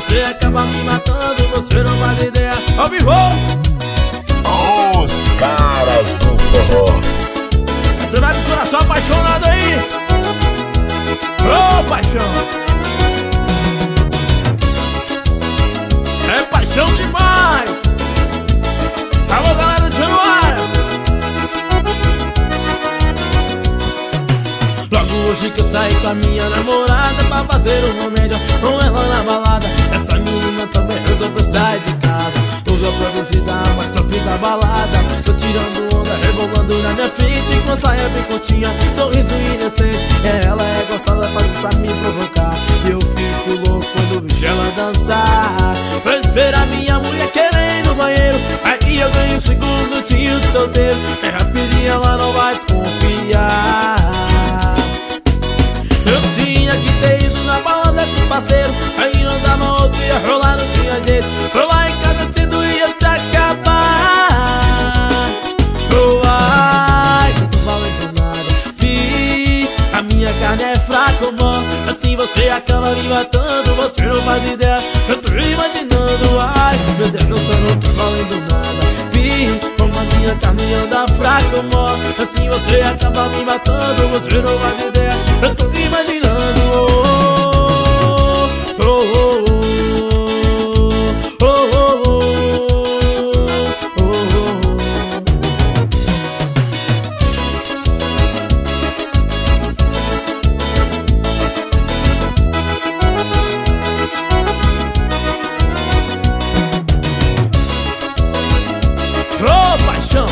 você acaba me matando, você não faz ideia. Ao vivo! Os caras do forró. Você vai com o coração apaixonado aí. Ô, paixão! É paixão demais! Alô, galera de Januário! Logo hoje que eu saí com a minha namorada pra fazer um remédio com ela na balada. Essa menina também resolveu sair de casa. Ouviu a produzida mais top da balada. Tô tirando onda, rebolando na minha frente com saia bem curtinha, sorriso inocente. Ela é gostosa, faz isso pra me provocar. Eu fico louco quando vejo ela dançar. Pra esperar minha mulher querer ir no banheiro, aí eu ganho 5 minutinhos de solteiro. É rapidinho, ela não vai desconfiar. Eu tinha que ter ido na balada com o parceiro, aí não dava outro, ia rolar, não tinha jeito. Foi lá em casa cedo, ia se acabar. Oh, ai, não tô valendo nada. Vi, a minha carne é fraca, mano. Assim você acaba me matando, você não faz ideia. Eu tô imaginando, ai, meu Deus, eu não tô valendo nada. Vi, como a minha carne anda fraca, mano. Assim você acaba me matando, você não faz ideia. Eu tô imaginando, oh, oh, oh, oh, oh, oh, oh, oh, paixão!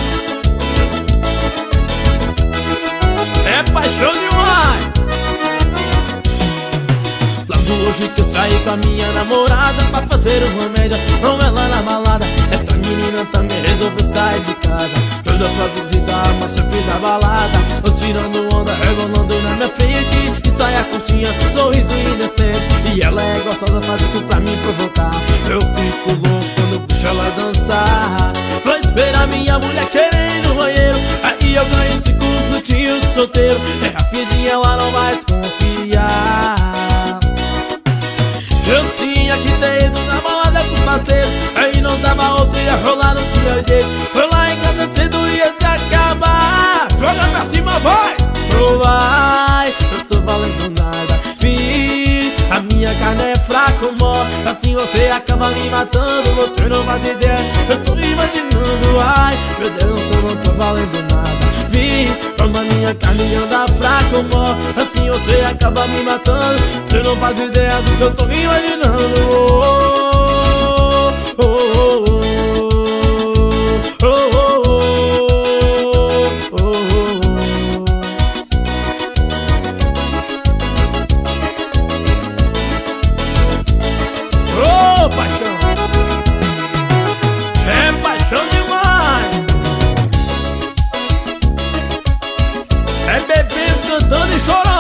É paixão demais! Logo hoje que eu saí com a minha namorada pra fazer um remédio com ela na balada. Essa menina também resolveu sair de casa. Eu já produzida, mas chefe da balada. Tô tirando onda, rebolando na minha frente e saia curtinha, sorriso indecente. E ela é gostosa, faz isso pra me provocar. Eu fico louco quando puxo ela dançar. Pra esperar minha mulher querer ir no banheiro, aí eu ganho 5 minutinhos de solteiro. É rapidinho, ela não vai desconfiar. Eu tinha que ter ido na balada com os parceiros, aí não dava outro, ia rolar, não tinha jeito. Foi lá em casa cedo, ia se acabar. Joga pra cima, vai! Oh, vai, não tô valendo nada. Vi, a minha carne é fraca, amor. Assim você acaba me matando, você não faz ideia. Eu tô imaginando, ai, meu Deus, eu não tô valendo nada. Vi, como a minha carne anda fraca, amor. Assim você acaba me matando, você não faz ideia do que eu tô imaginando. Oh, oh, oh, oh, oh, oh, oh, oh, paixão! É paixão demais! É bebendo, cantando e chorando.